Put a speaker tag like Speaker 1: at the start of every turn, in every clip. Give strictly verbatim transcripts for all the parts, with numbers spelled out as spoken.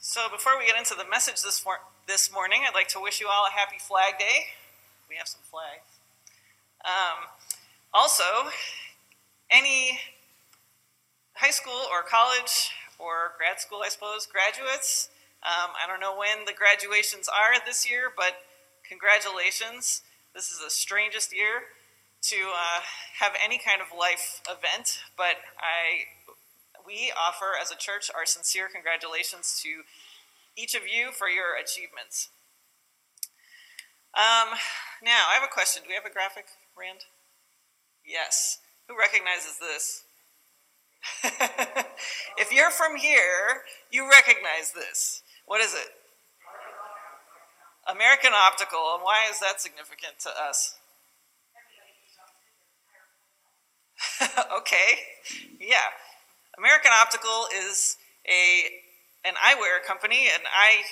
Speaker 1: So before we get into the message this, mor- this morning, I'd like to wish you all a happy Flag Day. We have some flags. Um, also, any high school or college or grad school, I suppose, graduates, um, I don't know when the graduations are this year, but congratulations. This is the strangest year to uh, have any kind of life event, but I we offer as a church our sincere congratulations to each of you for your achievements. Um, now, I have a question. Do we have a graphic, Rand? Yes. Who recognizes this? If you're from here, you recognize this. What is it? American Optical. And why is that significant to us? Okay. Yeah. American Optical is a an eyewear company, an eye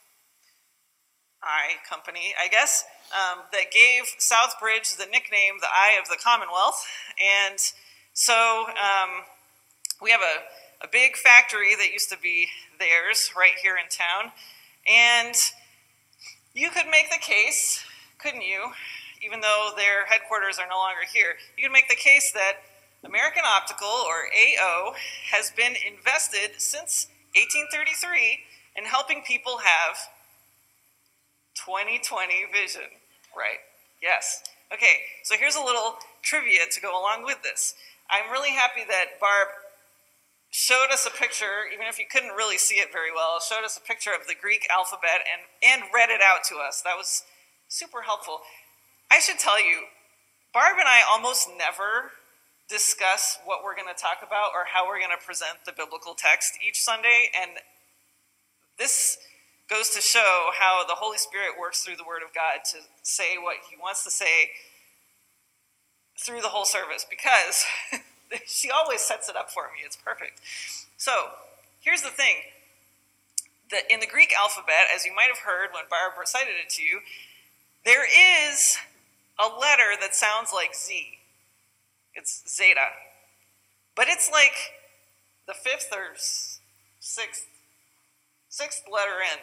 Speaker 1: eye company, I guess, um, that gave Southbridge the nickname the Eye of the Commonwealth. And so um, we have a, a big factory that used to be theirs right here in town. And you could make the case, couldn't you, even though their headquarters are no longer here, you could make the case that American Optical, or A O, has been invested since eighteen thirty-three in helping people have twenty twenty vision. Right, yes. Okay, so here's a little trivia to go along with this. I'm really happy that Barb showed us a picture, even if you couldn't really see it very well, showed us a picture of the Greek alphabet and, and read it out to us. That was super helpful. I should tell you, Barb and I almost never discuss what we're going to talk about or how we're going to present the biblical text each Sunday, and this goes to show how the Holy Spirit works through the Word of God to say what he wants to say through the whole service, because she always sets it up for me. It's perfect. So, here's the thing. That in the Greek alphabet, as you might have heard when Barb recited it to you, there is a letter that sounds like Z. It's Zeta. But it's like the fifth or sixth, sixth letter in.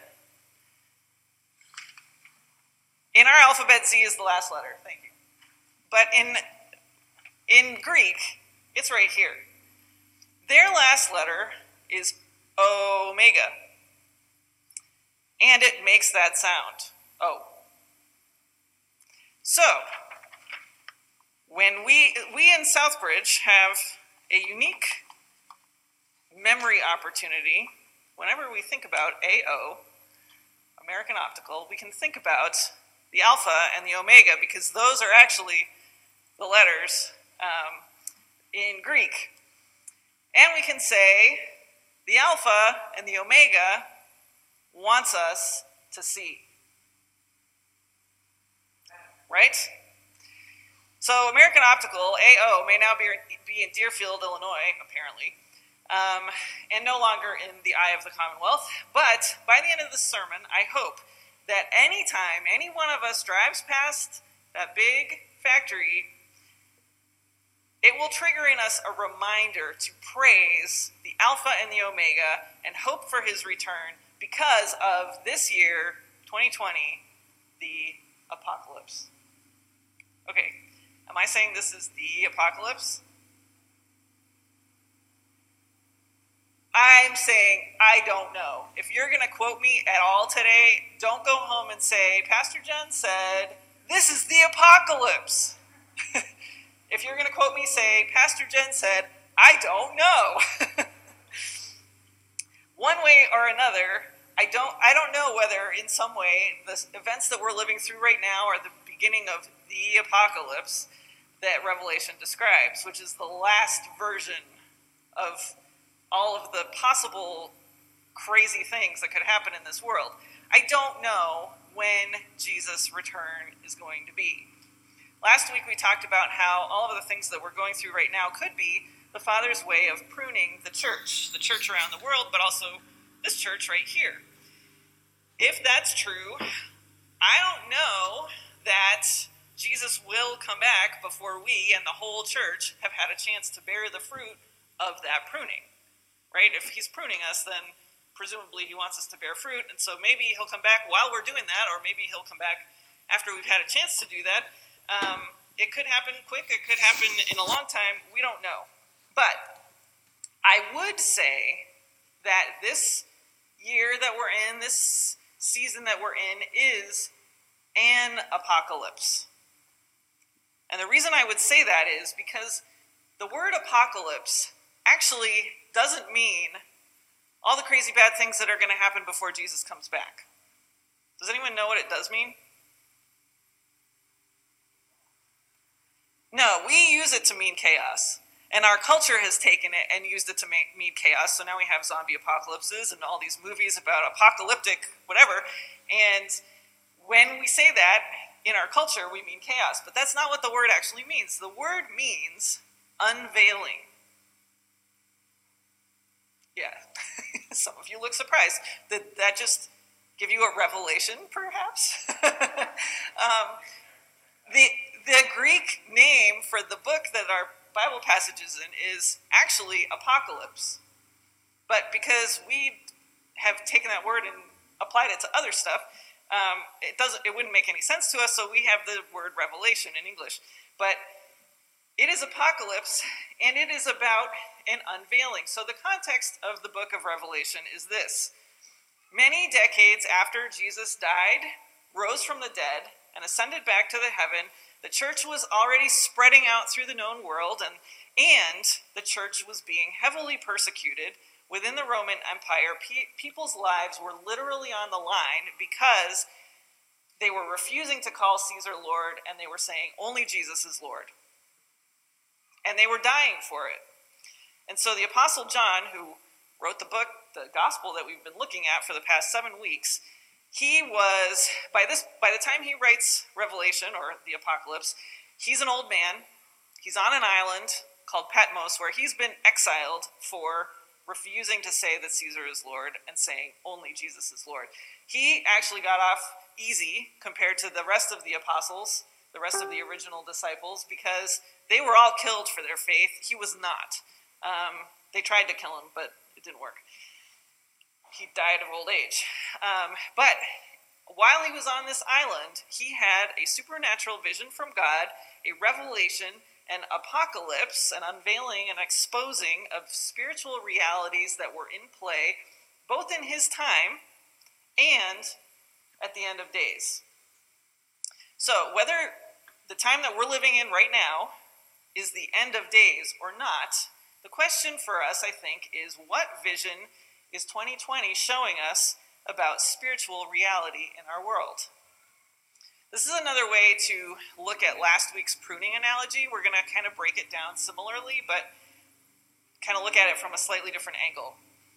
Speaker 1: In our alphabet, Z is the last letter. Thank you. But in, in Greek, it's right here. Their last letter is omega. And it makes that sound. O. So, when we, we in Southbridge have a unique memory opportunity, whenever we think about A O, American Optical, we can think about the alpha and the omega, because those are actually the letters um, in Greek. And we can say the alpha and the omega wants us to see. Right? So American Optical, A O, may now be, be in Deerfield, Illinois, apparently, um, and no longer in the Eye of the Commonwealth. But by the end of this sermon, I hope that any time any one of us drives past that big factory, it will trigger in us a reminder to praise the Alpha and the Omega and hope for his return because of this year, twenty twenty, the apocalypse. Okay, am I saying this is the apocalypse? I'm saying I don't know. If you're going to quote me at all today, don't go home and say, Pastor Jen said, this is the apocalypse. If you're going to quote me, say, Pastor Jen said, I don't know. One way or another, I don't I don't know whether in some way the events that we're living through right now are the beginning of the apocalypse that Revelation describes, which is the last version of all of the possible crazy things that could happen in this world. I don't know when Jesus' return is going to be. Last week we talked about how all of the things that we're going through right now could be the Father's way of pruning the church, the church around the world, but also this church right here. If that's true, I don't know that Jesus will come back before we and the whole church have had a chance to bear the fruit of that pruning. Right? If he's pruning us, then presumably he wants us to bear fruit, and so maybe he'll come back while we're doing that, or maybe he'll come back after we've had a chance to do that. Um, it could happen quick, it could happen in a long time, we don't know. But I would say that this year that we're in, this season that we're in, is an apocalypse. And the reason I would say that is because the word apocalypse actually doesn't mean all the crazy bad things that are going to happen before Jesus comes back. Does anyone know what it does mean? No, we use it to mean chaos. And our culture has taken it and used it to mean chaos. So now we have zombie apocalypses and all these movies about apocalyptic whatever. And when we say that in our culture, we mean chaos. But that's not what the word actually means. The word means unveiling. Yeah, some of you look surprised. Did that just give you a revelation, perhaps? um, the, the Greek name for the book that our Bible passage is in is actually Apocalypse. But because we have taken that word and applied it to other stuff, um, it doesn't. It wouldn't make any sense to us, so we have the word Revelation in English. But it is Apocalypse, and it is about an unveiling. So the context of the book of Revelation is this. Many decades after Jesus died, rose from the dead, and ascended back to the heaven, the church was already spreading out through the known world, and, and the church was being heavily persecuted within the Roman Empire. Pe- people's lives were literally on the line because they were refusing to call Caesar Lord, and they were saying only Jesus is Lord. And they were dying for it. And so the Apostle John, who wrote the book, the gospel that we've been looking at for the past seven weeks, he was, by this, by the time he writes Revelation, or the Apocalypse, he's an old man. He's on an island called Patmos, where he's been exiled for refusing to say that Caesar is Lord and saying only Jesus is Lord. He actually got off easy compared to the rest of the apostles, the rest of the original disciples, because they were all killed for their faith. He was not. Um, they tried to kill him, but it didn't work. He died of old age. Um, but while he was on this island, he had a supernatural vision from God, a revelation, an apocalypse, an unveiling, an exposing of spiritual realities that were in play, both in his time and at the end of days. So whether the time that we're living in right now is the end of days or not, the question for us, I think, is what vision is twenty twenty showing us about spiritual reality in our world? This is another way to look at last week's pruning analogy. We're going to kind of break it down similarly, but kind of look at it from a slightly different angle.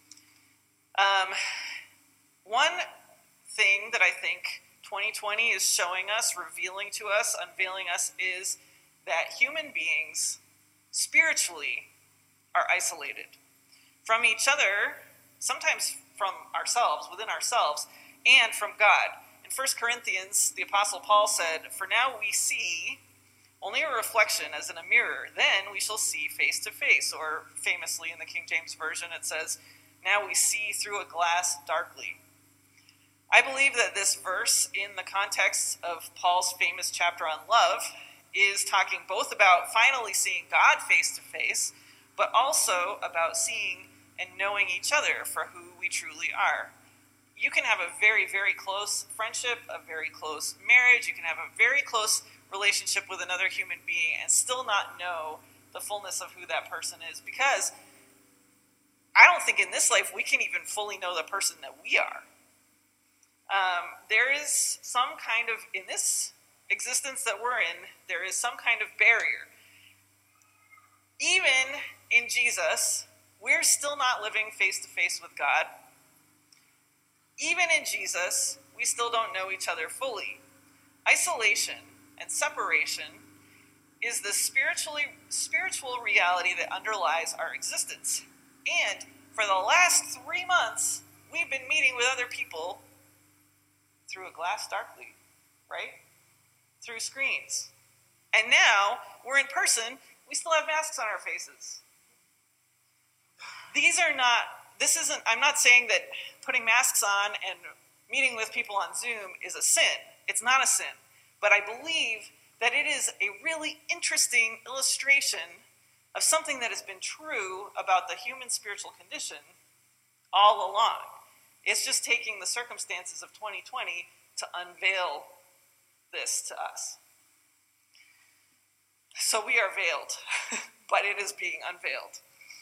Speaker 1: Um, one thing that I think twenty twenty is showing us, revealing to us, unveiling us, is that human beings spiritually are isolated from each other, sometimes from ourselves, within ourselves, and from God. In First Corinthians, the Apostle Paul said, "For now we see only a reflection as in a mirror, then we shall see face to face," or famously in the King James Version it says, "Now we see through a glass darkly." I believe that this verse, in the context of Paul's famous chapter on love, is talking both about finally seeing God face to face, but also about seeing and knowing each other for who we truly are. You can have a very, very close friendship, a very close marriage, you can have a very close relationship with another human being and still not know the fullness of who that person is, because I don't think in this life we can even fully know the person that we are. Um, there is some kind of, in this existence that we're in, there is some kind of barrier. Even in Jesus, we're still not living face to face with God. Even in Jesus, we still don't know each other fully. Isolation and separation is the spiritually spiritual reality that underlies our existence. And for the last three months, we've been meeting with other people through a glass darkly, right? Through screens. And now we're in person, we still have masks on our faces. These are not, this isn't, I'm not saying that putting masks on and meeting with people on Zoom is a sin. It's not a sin. But I believe that it is a really interesting illustration of something that has been true about the human spiritual condition all along. It's just taking the circumstances of twenty twenty to unveil this to us. So we are veiled, but it is being unveiled.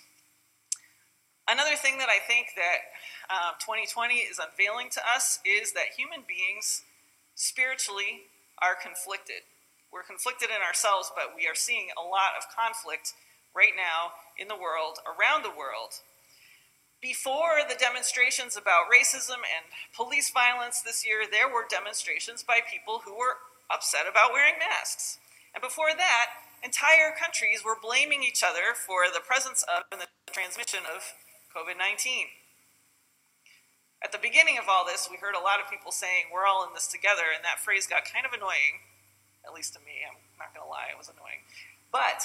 Speaker 1: Another thing that I think that um, twenty twenty is unveiling to us is that human beings spiritually are conflicted. We're conflicted in ourselves, but we are seeing a lot of conflict right now in the world, around the world. Before the demonstrations about racism and police violence this year, there were demonstrations by people who were upset about wearing masks. And before that, entire countries were blaming each other for the presence of and the transmission of covid nineteen. At the beginning of all this, we heard a lot of people saying, we're all in this together, and that phrase got kind of annoying, at least to me. I'm not going to lie, it was annoying. But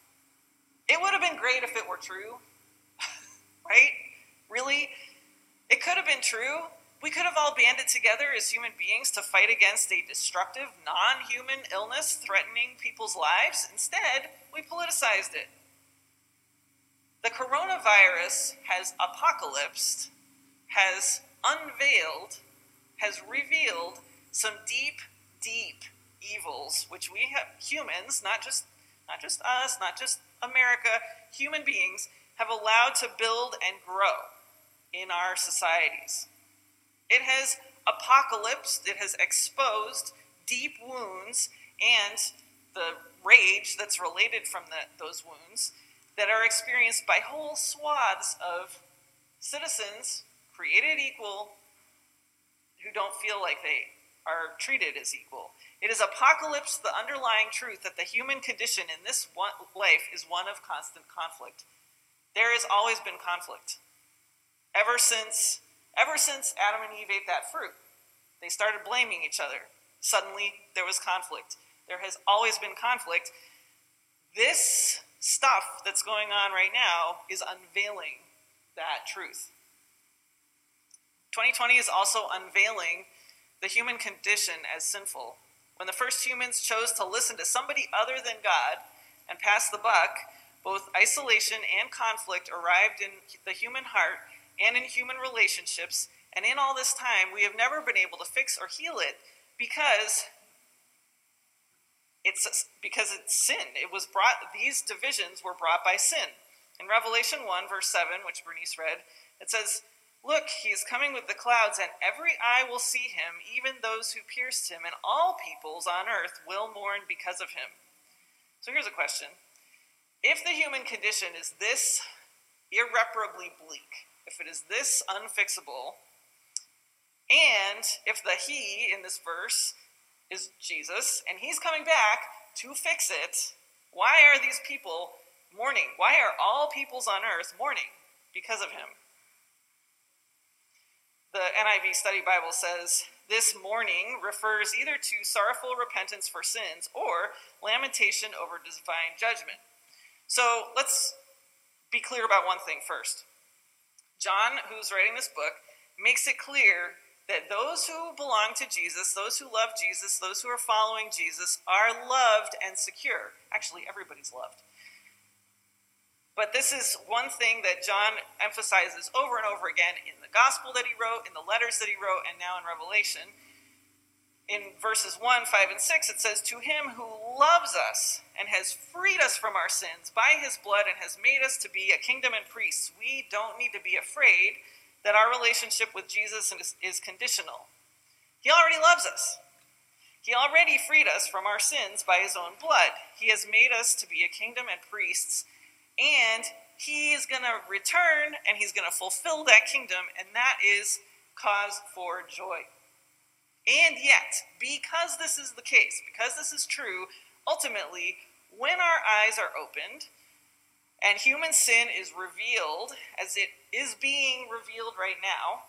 Speaker 1: it would have been great if it were true, right? Really? It could have been true. We could have all banded together as human beings to fight against a destructive, non-human illness threatening people's lives. Instead, we politicized it. The coronavirus has apocalypsed, has unveiled, has revealed some deep, deep evils, which we have, humans, not just, not just us, not just America, human beings, have allowed to build and grow in our societies. It has apocalypsed, it has exposed deep wounds and the rage that's related from the, those wounds that are experienced by whole swaths of citizens created equal who don't feel like they are treated as equal. It has apocalypsed the underlying truth that the human condition in this one life is one of constant conflict. There has always been conflict. Ever since, ever since Adam and Eve ate that fruit, they started blaming each other. Suddenly, there was conflict. There has always been conflict. This stuff that's going on right now is unveiling that truth. twenty twenty is also unveiling the human condition as sinful. When the first humans chose to listen to somebody other than God and pass the buck, both isolation and conflict arrived in the human heart and in human relationships, and in all this time, we have never been able to fix or heal it because it's because it's sin. It was brought; these divisions were brought by sin. In Revelation one, verse seven, which Bernice read, it says, "Look, he is coming with the clouds, and every eye will see him, even those who pierced him, and all peoples on earth will mourn because of him." So here's a question: if the human condition is this irreparably bleak, if it is this unfixable, and if the he in this verse is Jesus, and he's coming back to fix it, why are these people mourning? Why are all peoples on earth mourning because of him? The N I V Study Bible says, this mourning refers either to sorrowful repentance for sins or lamentation over divine judgment. So let's be clear about one thing first. John, who's writing this book, makes it clear that those who belong to Jesus, those who love Jesus, those who are following Jesus, are loved and secure. Actually, everybody's loved. But this is one thing that John emphasizes over and over again in the gospel that he wrote, in the letters that he wrote, and now in Revelation. In verses one, five, and six, it says, "To him who loves us and has freed us from our sins by his blood and has made us to be a kingdom and priests." We don't need to be afraid that our relationship with Jesus is, is conditional. He already loves us. He already freed us from our sins by his own blood. He has made us to be a kingdom and priests, and he is going to return and he's going to fulfill that kingdom, and that is cause for joy. And yet, because this is the case, because this is true, ultimately, when our eyes are opened and human sin is revealed, as it is being revealed right now,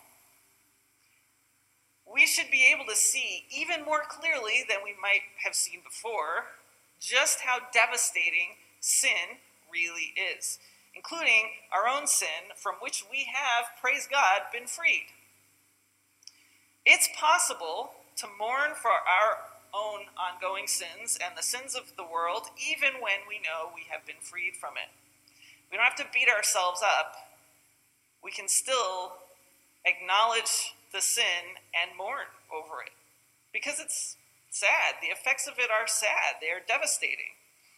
Speaker 1: we should be able to see even more clearly than we might have seen before just how devastating sin really is. including our own sin, from which we have, praise God, been freed. It's possible to mourn for our own ongoing sins and the sins of the world, even when we know we have been freed from it. We don't have to beat ourselves up. We can still acknowledge the sin and mourn over it, because it's sad. The effects of it are sad. They are devastating.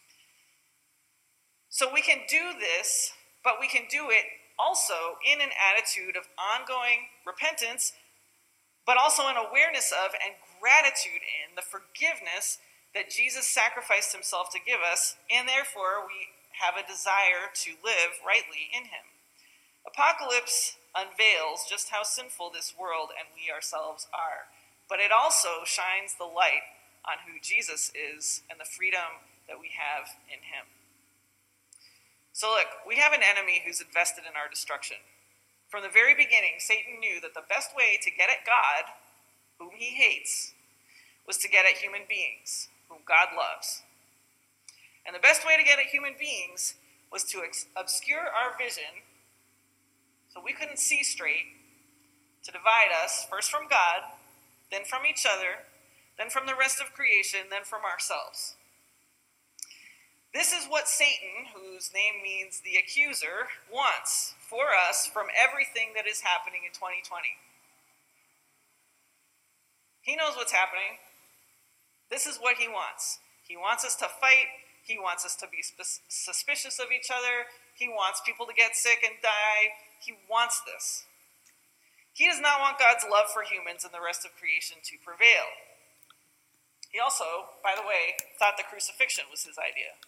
Speaker 1: So we can do this, but we can do it also in an attitude of ongoing repentance, but also an awareness of and gratitude in the forgiveness that Jesus sacrificed himself to give us, and therefore we have a desire to live rightly in him. Apocalypse unveils just how sinful this world and we ourselves are, but it also shines the light on who Jesus is and the freedom that we have in him. So look, we have an enemy who's invested in our destruction. From the very beginning, Satan knew that the best way to get at God, whom he hates, was to get at human beings, whom God loves. And the best way to get at human beings was to ex- obscure our vision so we couldn't see straight, to divide us, first from God, then from each other, then from the rest of creation, then from ourselves. This is what Satan, whose name means the accuser, wants for us from everything that is happening in twenty twenty. He knows what's happening. This is what he wants. He wants us to fight. He wants us to be sp- suspicious of each other. He wants people to get sick and die. He wants this. He does not want God's love for humans and the rest of creation to prevail. He also, by the way, thought the crucifixion was his idea.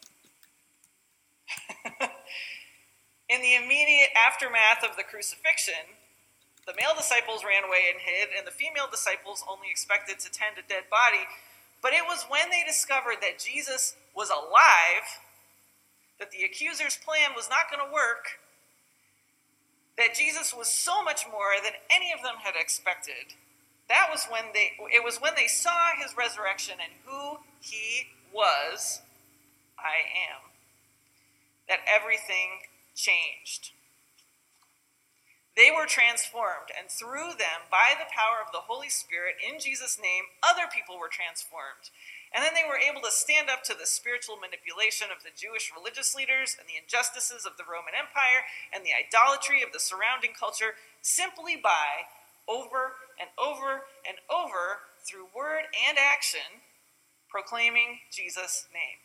Speaker 1: In the immediate aftermath of the crucifixion, the male disciples ran away and hid, and the female disciples only expected to tend a dead body. But it was when they discovered that Jesus was alive, that the accuser's plan was not going to work, that Jesus was so much more than any of them had expected. That was when they, it was when they saw his resurrection and who he was, I am, that everything changed. They were transformed, and through them, by the power of the Holy Spirit, in Jesus' name, other people were transformed. And then they were able to stand up to the spiritual manipulation of the Jewish religious leaders and the injustices of the Roman Empire and the idolatry of the surrounding culture simply by, over and over and over, through word and action, proclaiming Jesus' name.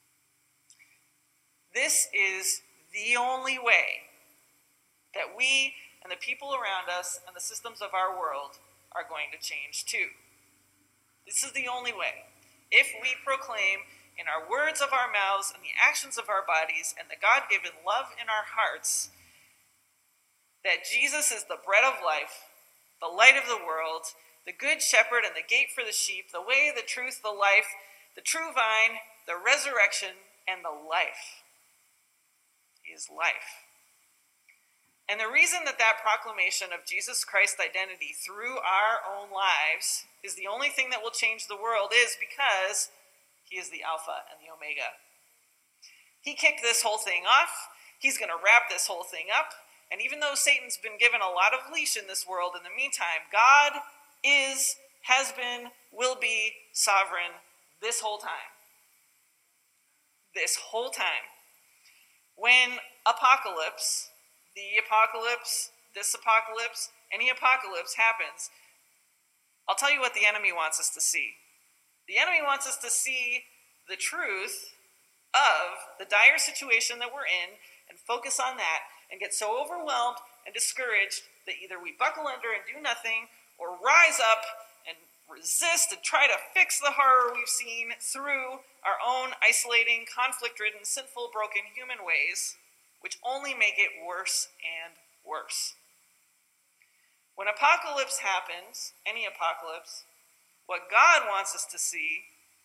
Speaker 1: This is the only way that we and the people around us and the systems of our world are going to change too. This is the only way. If we proclaim in our words of our mouths and the actions of our bodies and the God-given love in our hearts that Jesus is the bread of life, the light of the world, the good shepherd and the gate for the sheep, the way, the truth, the life, the true vine, the resurrection, and the life. He is life. And the reason that that proclamation of Jesus Christ's identity through our own lives is the only thing that will change the world is because he is the Alpha and the Omega. He kicked this whole thing off. He's going to wrap this whole thing up. And even though Satan's been given a lot of leash in this world, in the meantime, God is, has been, will be sovereign this whole time. This whole time. When apocalypse, the apocalypse, this apocalypse, any apocalypse happens, I'll tell you what the enemy wants us to see. The enemy wants us to see the truth of the dire situation that we're in and focus on that and get so overwhelmed and discouraged that either we buckle under and do nothing or rise up and resist and try to fix the horror we've seen through our own isolating, conflict-ridden, sinful, broken human ways, which only make it worse and worse. When apocalypse happens, any apocalypse, what God wants us to see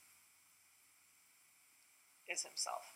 Speaker 1: is himself.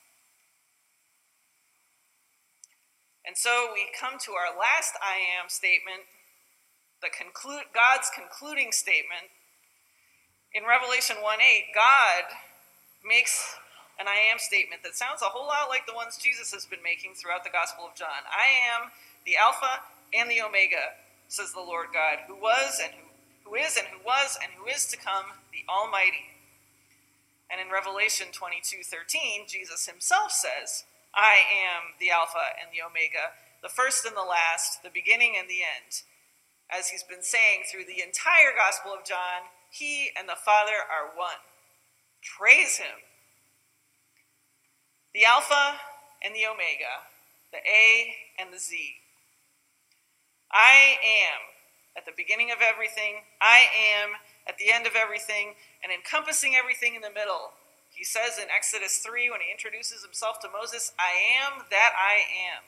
Speaker 1: And so we come to our last I am statement, the conclude, God's concluding statement. In Revelation one eight, God makes an I am statement that sounds a whole lot like the ones Jesus has been making throughout the Gospel of John. I am the Alpha and the Omega, says the Lord God, who was and who, who is and who was and who is to come, the Almighty. And in Revelation twenty-two thirteen, Jesus himself says, I am the Alpha and the Omega, the first and the last, the beginning and the end. As he's been saying through the entire Gospel of John, he and the Father are one. Praise him. The Alpha and the Omega, the A and the Z. I am at the beginning of everything. I am at the end of everything, and encompassing everything in the middle. He says in Exodus three, when he introduces himself to Moses, I am that I am.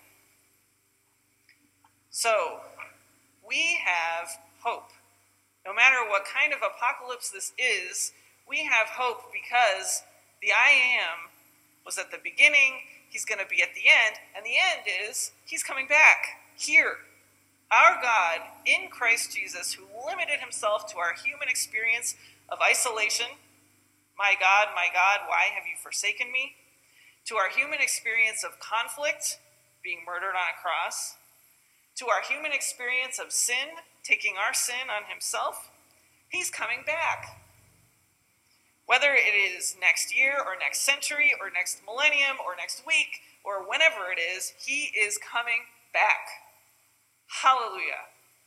Speaker 1: So, we have hope. No matter what kind of apocalypse this is, we have hope because the I am was at the beginning, he's going to be at the end, and the end is he's coming back here. Our God, in Christ Jesus, who limited himself to our human experience of isolation, my God, my God, why have you forsaken me? To our human experience of conflict, being murdered on a cross, to our human experience of sin, taking our sin on himself, he's coming back. Whether it is next year or next century or next millennium or next week or whenever it is, he is coming back. Hallelujah.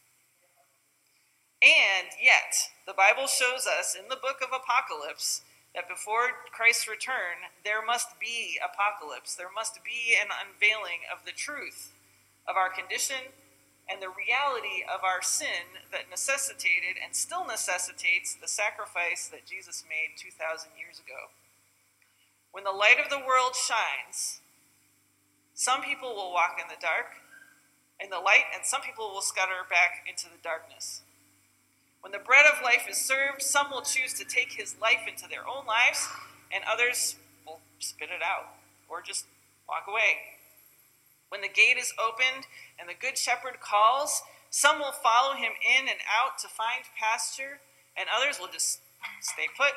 Speaker 1: And yet, the Bible shows us in the book of Apocalypse that before Christ's return, there must be apocalypse. There must be an unveiling of the truth of our condition and the reality of our sin that necessitated and still necessitates the sacrifice that Jesus made two thousand years ago. When the light of the world shines, some people will walk in the dark in the light, and some people will scatter back into the darkness. When the bread of life is served, some will choose to take his life into their own lives, and others will spit it out or just walk away. When the gate is opened and the good shepherd calls, some will follow him in and out to find pasture, and others will just stay put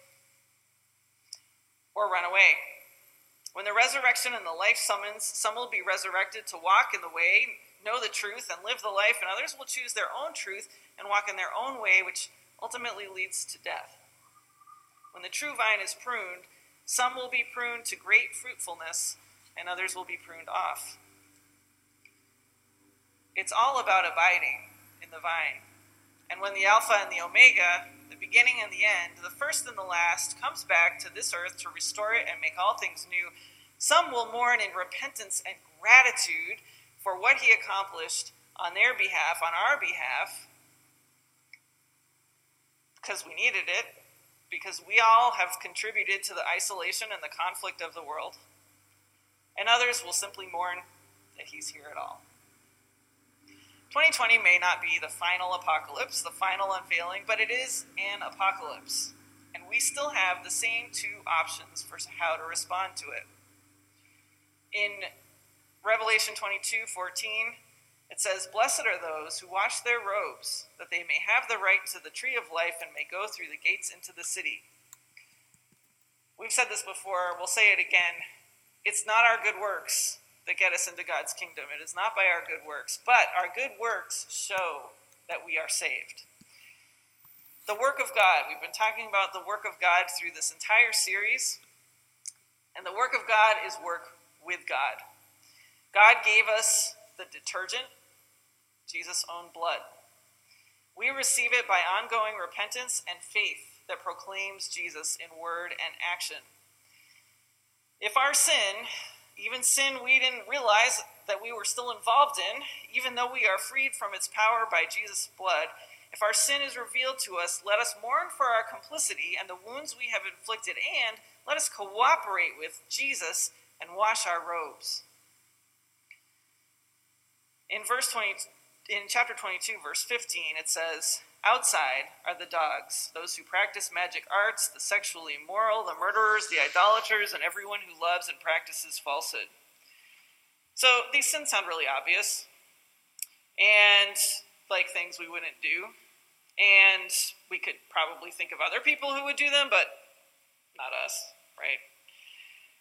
Speaker 1: or run away. When the resurrection and the life summons, some will be resurrected to walk in the way, know the truth, and live the life, and others will choose their own truth and walk in their own way, which ultimately leads to death. When the true vine is pruned, some will be pruned to great fruitfulness, and others will be pruned off. It's all about abiding in the vine. And when the Alpha and the Omega, the beginning and the end, the first and the last, comes back to this earth to restore it and make all things new, some will mourn in repentance and gratitude for what he accomplished on their behalf, on our behalf, because we needed it, because we all have contributed to the isolation and the conflict of the world. And others will simply mourn that he's here at all. twenty twenty may not be the final apocalypse, the final unveiling, but it is an apocalypse. And we still have the same two options for how to respond to it. In Revelation twenty-two fourteen, it says, "Blessed are those who wash their robes, that they may have the right to the tree of life and may go through the gates into the city." We've said this before, we'll say it again. It's not our good works that get us into God's kingdom. It is not by our good works, but our good works show that we are saved. The work of God. We've been talking about the work of God through this entire series, and the work of God is work with God. God gave us the detergent, Jesus' own blood. We receive it by ongoing repentance and faith that proclaims Jesus in word and action. If our sin, even sin we didn't realize that we were still involved in, even though we are freed from its power by Jesus' blood, if our sin is revealed to us, let us mourn for our complicity and the wounds we have inflicted, and let us cooperate with Jesus and wash our robes. In verse twenty, in chapter twenty-two, verse fifteen, it says, "Outside are the dogs, those who practice magic arts, the sexually immoral, the murderers, the idolaters, and everyone who loves and practices falsehood." So these sins sound really obvious, and like things we wouldn't do. And we could probably think of other people who would do them, but not us, right?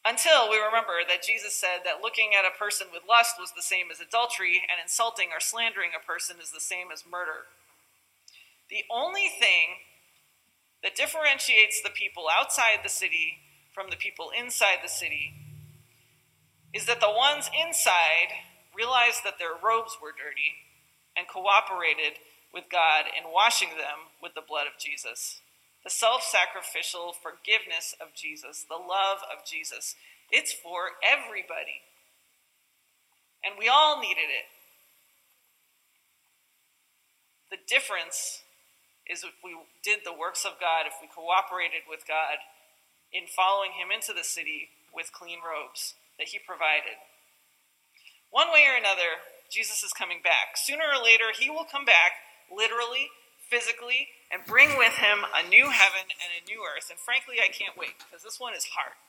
Speaker 1: Until we remember that Jesus said that looking at a person with lust was the same as adultery, and insulting or slandering a person is the same as murder. The only thing that differentiates the people outside the city from the people inside the city is that the ones inside realized that their robes were dirty and cooperated with God in washing them with the blood of Jesus. The self-sacrificial forgiveness of Jesus, the love of Jesus. It's for everybody. And we all needed it. The difference is if we did the works of God, if we cooperated with God in following him into the city with clean robes that he provided. One way or another, Jesus is coming back. Sooner or later, he will come back literally, physically, and bring with him a new heaven and a new earth. And frankly, I can't wait, because this one is hard.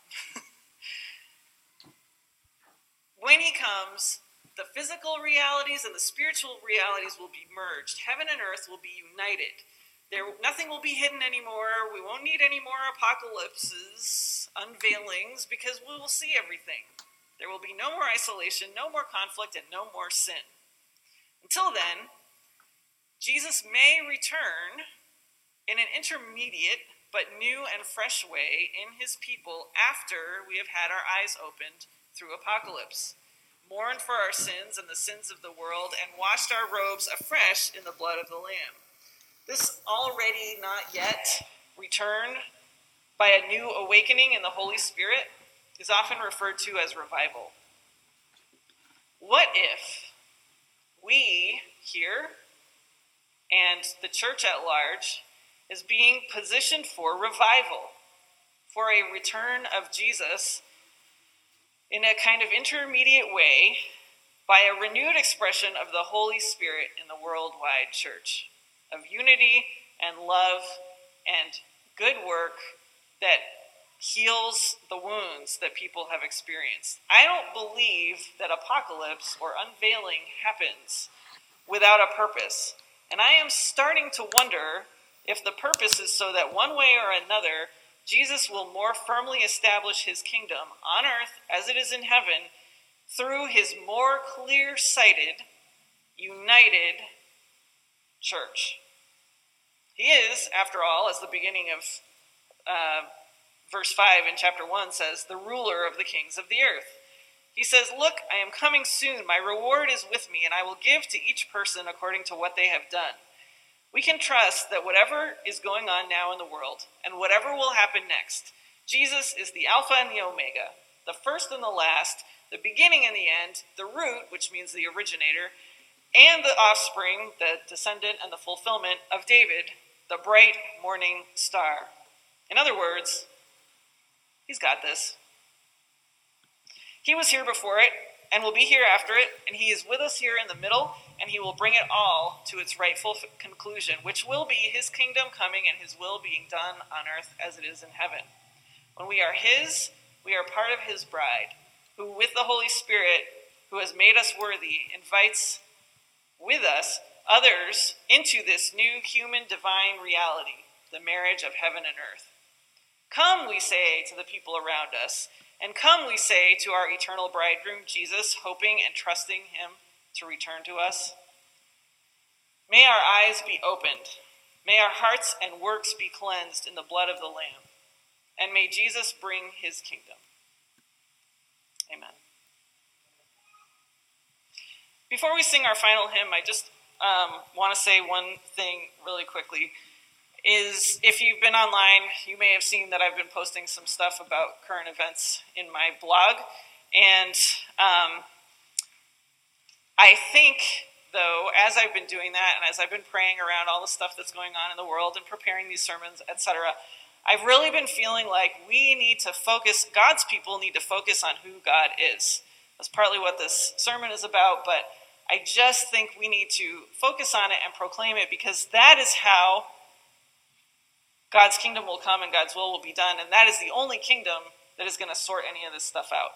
Speaker 1: When he comes, the physical realities and the spiritual realities will be merged. Heaven and earth will be united. There, nothing will be hidden anymore. We won't need any more apocalypses, unveilings, because we will see everything. There will be no more isolation, no more conflict, and no more sin. Until then, Jesus may return in an intermediate but new and fresh way in his people after we have had our eyes opened through apocalypse, mourned for our sins and the sins of the world, and washed our robes afresh in the blood of the Lamb. This already not yet return by a new awakening in the Holy Spirit is often referred to as revival. What if we here and the church at large is being positioned for revival, for a return of Jesus in a kind of intermediate way by a renewed expression of the Holy Spirit in the worldwide church, of unity and love and good work that heals the wounds that people have experienced. I don't believe that apocalypse or unveiling happens without a purpose. And I am starting to wonder if the purpose is so that one way or another, Jesus will more firmly establish his kingdom on earth as it is in heaven through his more clear-sighted, united church. He is, after all, as the beginning of uh, verse five in chapter one says, the ruler of the kings of the earth. He says, "Look, I am coming soon. My reward is with me, and I will give to each person according to what they have done." We can trust that whatever is going on now in the world, and whatever will happen next, Jesus is the Alpha and the Omega, the first and the last, the beginning and the end, the root, which means the originator, and the offspring, the descendant and the fulfillment of David, the bright morning star. In other words, he's got this. He was here before it, and will be here after it, and he is with us here in the middle, and he will bring it all to its rightful conclusion, which will be his kingdom coming and his will being done on earth as it is in heaven. When we are his, we are part of his bride, who with the Holy Spirit, who has made us worthy, invites with us others into this new human divine reality, the marriage of heaven and earth. Come, we say to the people around us, and come, we say to our eternal bridegroom, Jesus, hoping and trusting him to return to us. May our eyes be opened. May our hearts and works be cleansed in the blood of the Lamb. And may Jesus bring his kingdom. Amen. Before we sing our final hymn, I just um, want to say one thing really quickly. Is if you've been online, you may have seen that I've been posting some stuff about current events in my blog. And um, I think, though, as I've been doing that and as I've been praying around all the stuff that's going on in the world and preparing these sermons, et cetera, I've really been feeling like we need to focus, God's people need to focus on who God is. That's partly what this sermon is about, but I just think we need to focus on it and proclaim it, because that is how God's kingdom will come and God's will will be done, and that is the only kingdom that is going to sort any of this stuff out.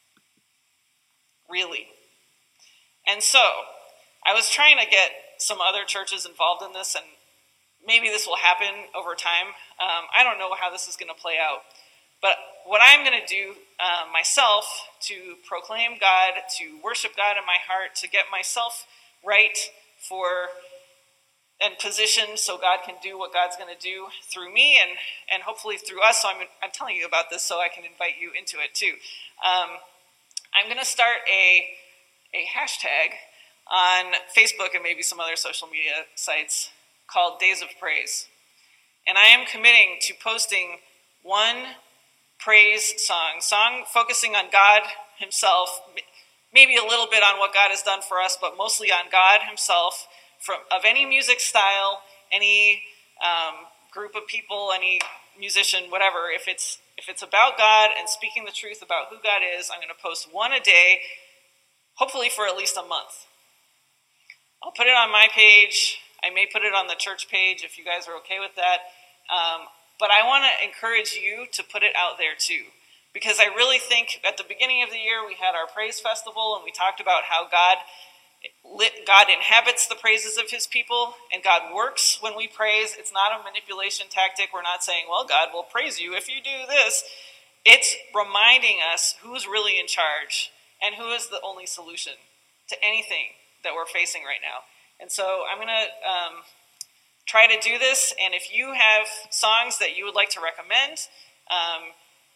Speaker 1: Really. And so, I was trying to get some other churches involved in this, and maybe this will happen over time. Um, I don't know how this is going to play out. But what I'm going to do uh, myself to proclaim God, to worship God in my heart, to get myself right for and positioned so God can do what God's going to do through me and, and hopefully through us. So I'm, I'm telling you about this so I can invite you into it too. Um, I'm going to start a, a hashtag on Facebook and maybe some other social media sites called Days of Praise. And I am committing to posting one praise song, song focusing on God himself, maybe a little bit on what God has done for us, but mostly on God himself, from of any music style, any um, group of people, any musician, whatever. If it's if it's about God and speaking the truth about who God is, I'm going to post one a day, hopefully for at least a month. I'll put it on my page. I may put it on the church page if you guys are okay with that. Um, but I want to encourage you to put it out there too. Because I really think at the beginning of the year we had our praise festival and we talked about how God God inhabits the praises of his people, and God works when we praise. It's not a manipulation tactic. We're not saying, well, God will praise you if you do this. It's reminding us who's really in charge and who is the only solution to anything that we're facing right now. And so I'm going to um, try to do this, and if you have songs that you would like to recommend, um,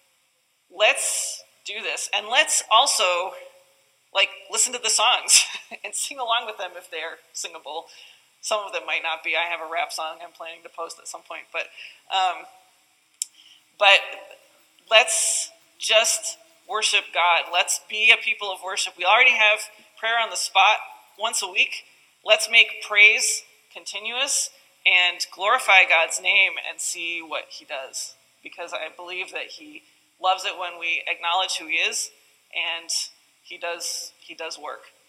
Speaker 1: let's do this. And let's also like listen to the songs and sing along with them if they're singable. Some of them might not be. I have a rap song I'm planning to post at some point, but um, but let's just worship God. Let's be a people of worship. We already have prayer on the spot once a week. Let's make praise continuous and glorify God's name and see what he does, because I believe that he loves it when we acknowledge who he is, and He does, he does work.